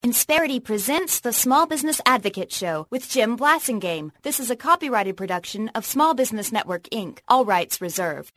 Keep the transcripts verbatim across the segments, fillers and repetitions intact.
Insperity presents the Small Business Advocate Show with Jim Blasingame. This is a copyrighted production of Small Business Network, Incorporated. All rights reserved.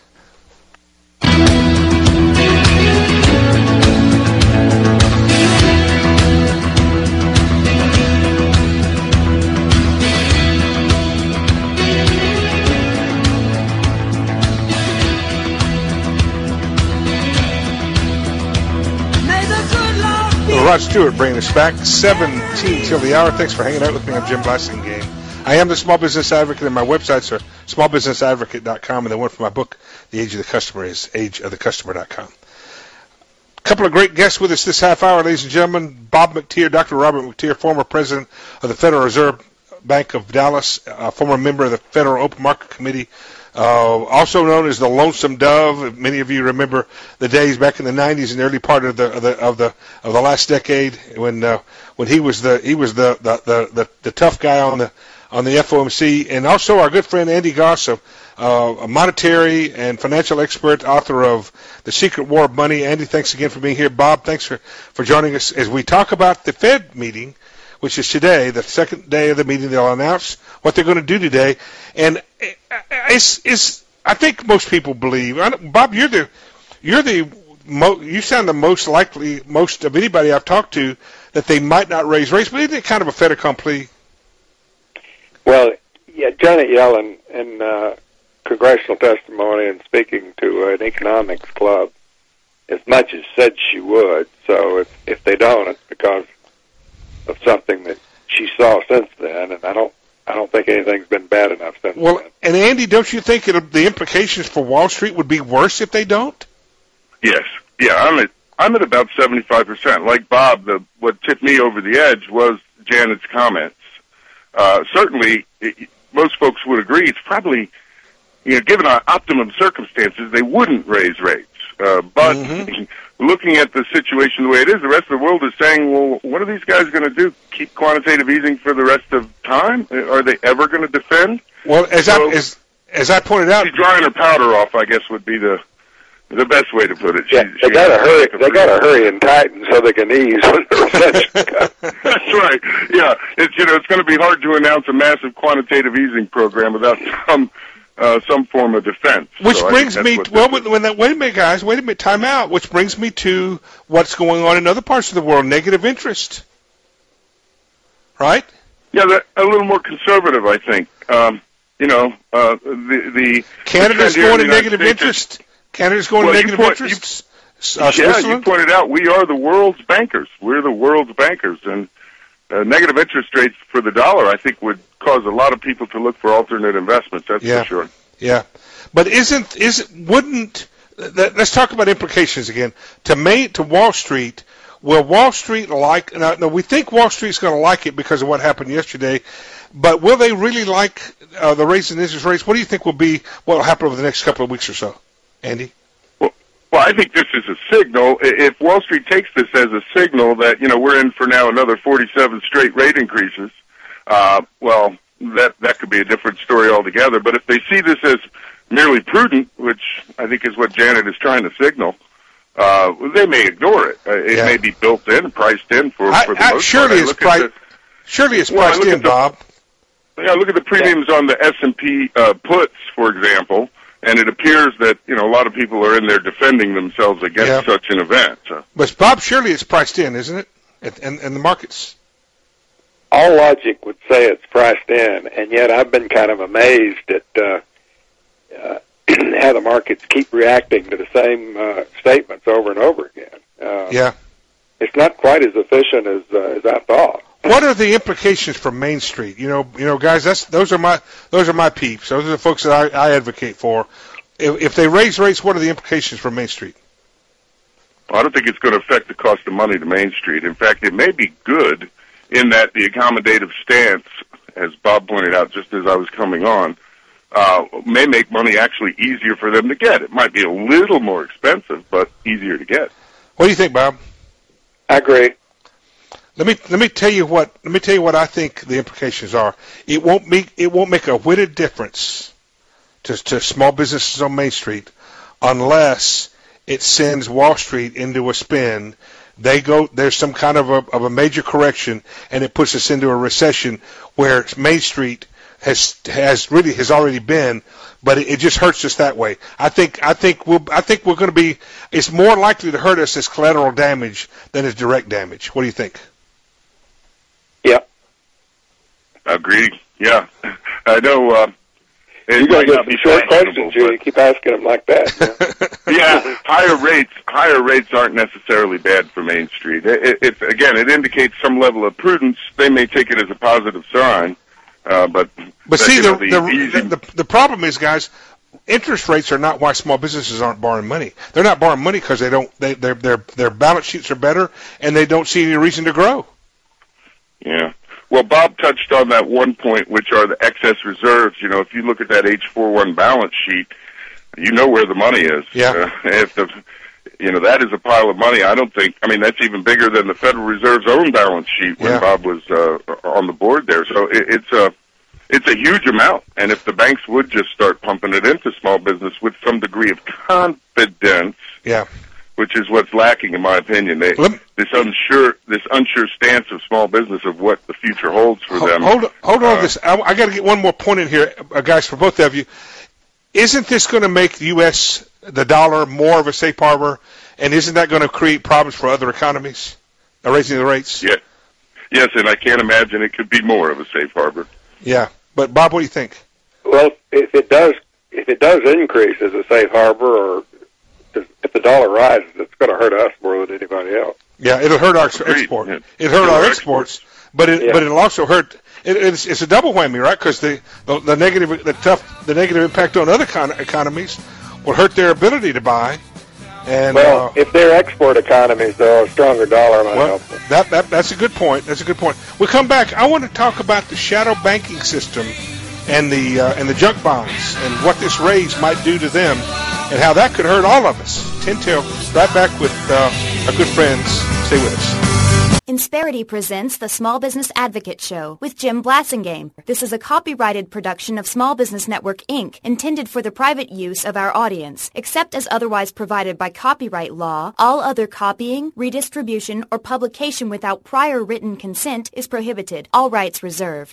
Rod Stewart bringing us back, seventeen till the hour. Thanks for hanging out with me. I'm Jim Blasingame. I am the Small Business Advocate, and my websites are small business advocate dot com, and the one for my book, The Age of the Customer, is age of the customer dot com. A couple of great guests with us this half hour, ladies and gentlemen. Bob McTeer, Doctor Robert McTeer, former president of the Federal Reserve Bank of Dallas, a former member of the Federal Open Market Committee, Uh, also known as the Lonesome Dove. Many of you remember the days back in the nineties and the early part of the of the of the, of the last decade when uh, when he was the he was the the, the, the the tough guy on the on the F O M C. And also our good friend Andy Goss, a, uh, a monetary and financial expert, author of The Secret War of Money. Andy, thanks again for being here. Bob, thanks for, for joining us as we talk about the Fed meeting, which is today, the second day of the meeting. They'll announce what they're going to do today. And it's, it's, I think most people believe, Bob, you're the, you're the, mo, you sound the most likely, most of anybody I've talked to, that they might not raise rates, but isn't it kind of a fait accompli? Well, yeah, Janet Yellen in uh, congressional testimony and speaking to an economics club as much as said she would. So if, if they don't, it's because of something that she saw since then, and I don't I don't think anything's been bad enough since well, then. And Andy, don't you think it, the implications for Wall Street would be worse if they don't? Yes. Yeah, I'm at I'm at about seventy-five percent. Like Bob, the what tipped me over the edge was Janet's comments. Uh, certainly, it, most folks would agree it's probably, you know, given our optimum circumstances, they wouldn't raise rates. Uh, but mm-hmm. Looking at the situation the way it is, the rest of the world is saying, well, what are these guys going to do? Keep quantitative easing for the rest of time? Are they ever going to defend? Well, as, so, I, as, as I pointed out... She's drying her powder off, I guess, would be the the best way to put it. She, yeah, they got to hurry They got to hurry and tighten so they can ease when the recession comes. That's right. Yeah, it's, you know, it's going to be hard to announce a massive quantitative easing program without some... Uh, some form of defense. Which so brings me, to, well, when, when that, wait a minute, guys, wait a minute, time out, which brings me to what's going on in other parts of the world, negative interest. Right? Yeah, they're a little more conservative, I think. Um, you know, uh, the... the Canada's the going to negative States interest? Is, Canada's going well, to negative point, interest? You, uh, yeah, you pointed out we are the world's bankers. We're the world's bankers, and uh, negative interest rates for the dollar, I think, would cause a lot of people to look for alternate investments. That's yeah. for sure. Yeah, but isn't is wouldn't that, let's talk about implications again to May to Wall Street. Will Wall Street like? Now, no, we think Wall Street's going to like it because of what happened yesterday, but will they really like uh, the raise in interest rates? What do you think will be what will happen over the next couple of weeks or so, Andy? Well, well, I think this is a signal. If Wall Street takes this as a signal that you know we're in for now another forty-seven straight rate increases. Uh, well, that that could be a different story altogether. But if they see this as merely prudent, which I think is what Janet is trying to signal, uh, they may ignore it. Uh, it yeah. may be built in, priced in for, I, for the I, most surely part. It's pri- surely it's well, priced in, the, Bob. Yeah, look at the premiums yeah. on the S and P uh, puts, for example, and it appears that you know a lot of people are in there defending themselves against yeah. such an event. So. But Bob, surely it's priced in, isn't it? And, and, and the markets. All logic would say it's priced in, and yet I've been kind of amazed at uh, uh, how the markets keep reacting to the same uh, statements over and over again. Uh, yeah, it's not quite as efficient as uh, as I thought. What are the implications for Main Street? You know, you know, guys, that's those are my those are my peeps. Those are the folks that I, I advocate for. If, if they raise rates, what are the implications for Main Street? Well, I don't think it's going to affect the cost of money to Main Street. In fact, it may be good in that the accommodative stance, as Bob pointed out just as I was coming on, uh, may make money actually easier for them to get. It might be a little more expensive, but easier to get. What do you think, Bob? I agree. Let me let me tell you what let me tell you what I think the implications are. It won't make it won't make a whit difference to to small businesses on Main Street unless it sends Wall Street into a spin they go, there's some kind of a, of a major correction, and it puts us into a recession where Main Street has has really has already been, but it, it just hurts us that way. I think I think we'll I think we're going to be. It's more likely to hurt us as collateral damage than as direct damage. What do you think? Yeah, agreed. Yeah, I know. Uh, you got to be short questions. You keep asking them like that. Yeah. Yeah, higher rates. Higher rates aren't necessarily bad for Main Street. It, it, again, it indicates some level of prudence. They may take it as a positive sign. Uh, but but see, know, the, the, the, easy... the the problem is, guys, interest rates are not why small businesses aren't borrowing money. They're not borrowing money because they don't. They their their their balance sheets are better, and they don't see any reason to grow. Yeah. Well, Bob touched on that one point, which are the excess reserves. You know, if you look at that H four one balance sheet, you know where the money is. Yeah. Uh, if the you know that is a pile of money. I don't think. I mean, that's even bigger than the Federal Reserve's own balance sheet when yeah. Bob was uh, on the board there. So it, it's a it's a huge amount. And if the banks would just start pumping it into small business with some degree of confidence, yeah, which is what's lacking, in my opinion, they, Let, this unsure this unsure stance of small business of what the future holds for hold, them. Hold hold on, uh, this. I, I got to get one more point in here, uh, guys, for both of you. Isn't this going to make the U S the dollar more of a safe harbor? And isn't that going to create problems for other economies, uh, raising the rates? Yeah. Yes, and I can't imagine it could be more of a safe harbor. Yeah, but Bob, what do you think? Well, if it does, if it does increase as a safe harbor, or if the dollar rises, it's going to hurt us more than anybody else. Yeah, it'll hurt our Agreed. export. Yeah. It hurt It'll our hurt exports, but it yeah. but it'll also hurt. It, it's it's a double whammy, right? Because the, the the negative the tough the negative impact on other con- economies will hurt their ability to buy. And, well, uh, if they're export economies, though, a stronger dollar might well, help them. that, that that's a good point. That's a good point. We come back. I want to talk about the shadow banking system and the uh, and the junk bonds and what this raise might do to them and how that could hurt all of us. Tin Tail, right back with uh, our good friends. Stay with us. Insperity presents the Small Business Advocate Show with Jim Blassingame. This is a copyrighted production of Small Business Network, Incorporated, intended for the private use of our audience. Except as otherwise provided by copyright law, all other copying, redistribution, or publication without prior written consent is prohibited. All rights reserved.